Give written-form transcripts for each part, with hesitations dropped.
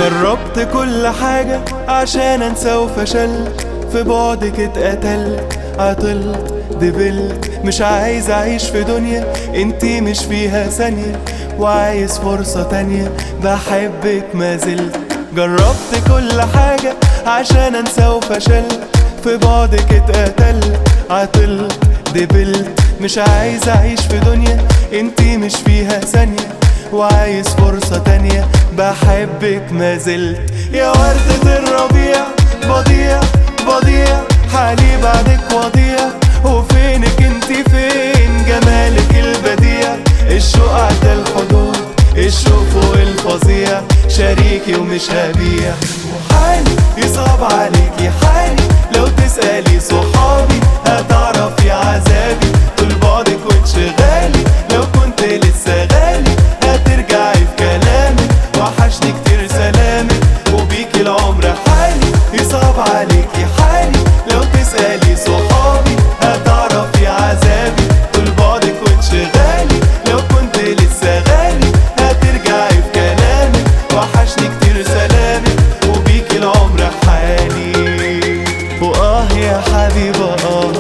جربت كل حاجة عشان انسى وفشلت، في بعدك اتقتلت، عطلت، دبلت، مش عايز اعيش في دنيا انتي مش فيها ثانية، وعايز فرصة تانية بحبك ما زلت. جربت كل حاجة عشان انسى وفشلت، في بعدك اتقتلت، عطلت، دبلت، مش عايز اعيش في دنيا انتي مش فيها ثانية، وعايز فرصة تانية بحبك ما زلت. يا وردة الربيع بضيع بضيع، حالي بعدك وضيع، وفينك انتي فين جمالك البديع، الشوق عدى الحدود، الشوق فوق الفظيع، شريكي ومش هبيع. وحالي يصعب عليكي حالي، لو تسألي صحابي هتعرفي عذابي، طول بعدك وانشغالي، لو كنت لسه غالي هترجعي في كلامك، وحشني كتير سلامك، وبيكي العمر حالي يصعب عليكي حالي، لو تسألي صحابي هتعرفي عذابي، طول بعدك وانشغالي، لو كنت لسه غالي هترجعي في كلامك، وحشني كتير سلامك، وبيكي العمر حالي. يا حبيبة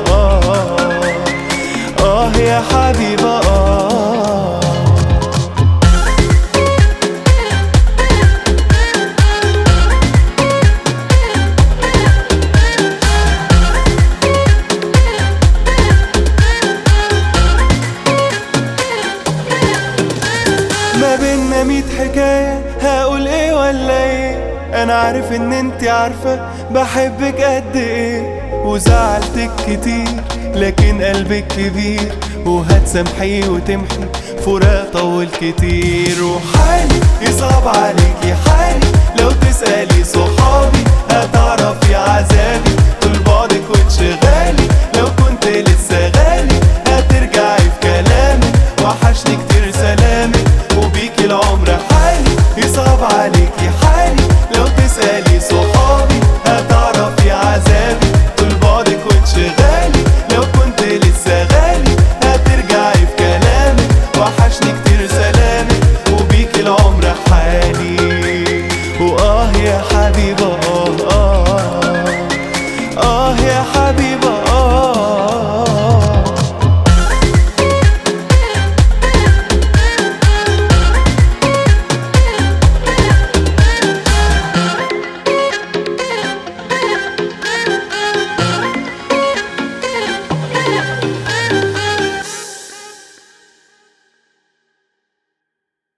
يا حبيبة ما بينا 100 حكاية، هقول ايه ولا ايه، انا عارف ان انتي عارفة بحبك قد ايه، وزعلتك كتير لكن قلبك كبير، وهتسامحي وتمحي فراق طول كتير. وحالي يصعب عليكي حالي، لو تسألي صحابي هتعرفي عذابي، طول بعدك وانشغالي، لو كنت لسه غالي هترجعي في كلامك، وحشني كتير سلامك، وبيكي العمر حالي يصعب عليكي حالي، لو تسألي صحابي هتعرفي عذابي، طول بعدك وانشغالي، لو كنت لسه غالي هترجعي في كلامك، وحشني كتير سلامك، وبيكي العمر حالي. يا حبيبة يا حبيبة